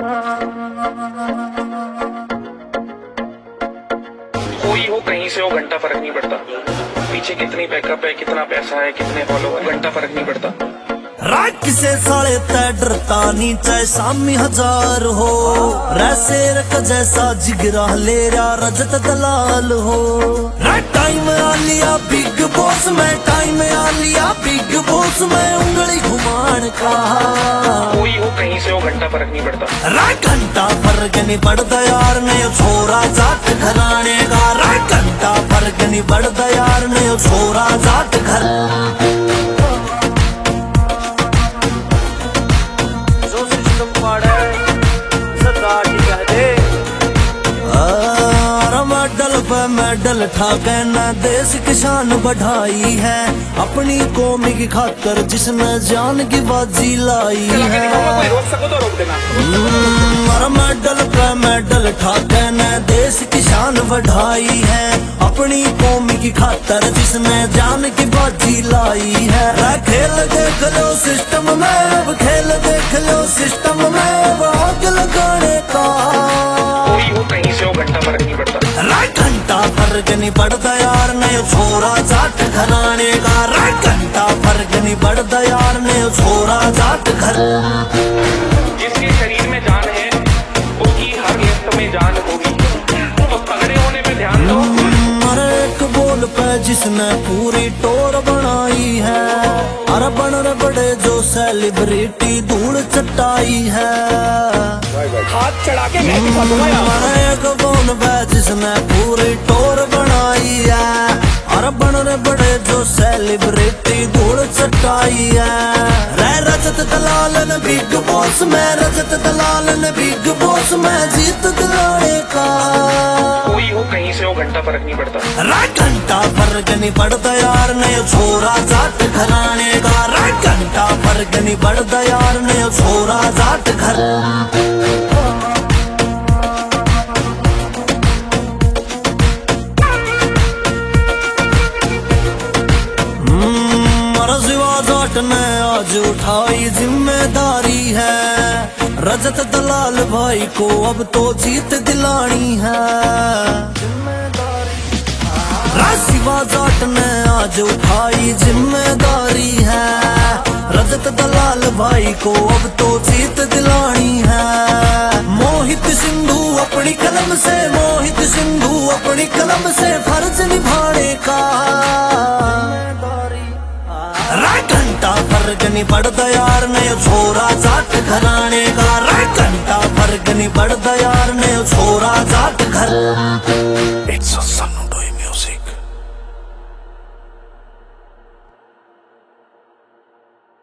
कोई हो कहीं से हो घंटा फर्क नहीं पड़ता, पीछे कितनी बैकअप है, कितना पैसा है, कितने फॉलोवर, घंटा फर्क नहीं पड़ता। राख से साले तय डरता नी चाहे सामी हजार हो, रैसे रख जैसा जिगरा ले रहा रजत दलाल हो। टाइम आ लिया बिग बॉस में, टाइम आ लिया बिग बॉस में, उंगली घुमान का कोई हो कहीं से हो घंटा फर्क नहीं पड़ता। घंटा फर्क नहीं पड़ता यार ने छोरा जाट घराने का, घंटा फर्क नहीं पड़ता यार ने छोरा जाट घर। मेडल पे मेडल ठाके न देश की शान बढ़ाई है, अपनी कौम की खातर जिसने जान की बाजी लाई है। मेडल पे मेडल ठाके न देश की शान बढ़ाई है, अपनी कौम की खातर जिसने जान की बाजी लाई है। खेल देख लो सिस्टम में, अब खेल देख लो सिस्टम में, अब आग लगाने का कोई हो कहीं से हो घंटा फर्क नहीं पड़ता। घंटा फर्क नहीं पड़ता यार ने छोरा जाट घराने का, घंटा फर्क नहीं पड़ता यार ने छोरा जाट घर। जिसके शरीर में जान है उसकी हर लिस्ट में जान होगी, तो तगड़े होने पे ध्यान दो। अरे एक बोल पे जिसने पूरी टोर बनाई है, अरे बन रे बड़े जो सेलिब्रिटी धूल चटाई है, हाथ चढ़ा के एक बोल पे जिसने पूरी टोर बनाई है, अरे बन रे बड़े जो सेलिब्रिटी धूल चटाई है। रजत दलाल ने बिग बॉस में, रजत दलाल ने बिग बॉस में जीत दिलाने का कोई हो कहीं से हो घंटा फर्क नहीं पड़ता। घंटा फर्क नहीं पड़ता यार ने छोरा जाट घराने का, घंटा फर्क नहीं पड़ता यार ने छोरा जाट घर। ने आज उठाई जिम्मेदारी है, रजत दलाल भाई को अब तो जीत दिलानी है। शिवा जाट ने आज उठाई जिम्मेदारी है, रजत दलाल भाई को अब तो जीत दिलानी है। मोहित सिंधु अपनी कलम से, मोहित सिंधु अपनी कलम से फर्ज निभाने का घंटा फर्क नहीं पड़ता यार ने छोरा जाट घराने का, घंटा फर्क नहीं पड़ता यार।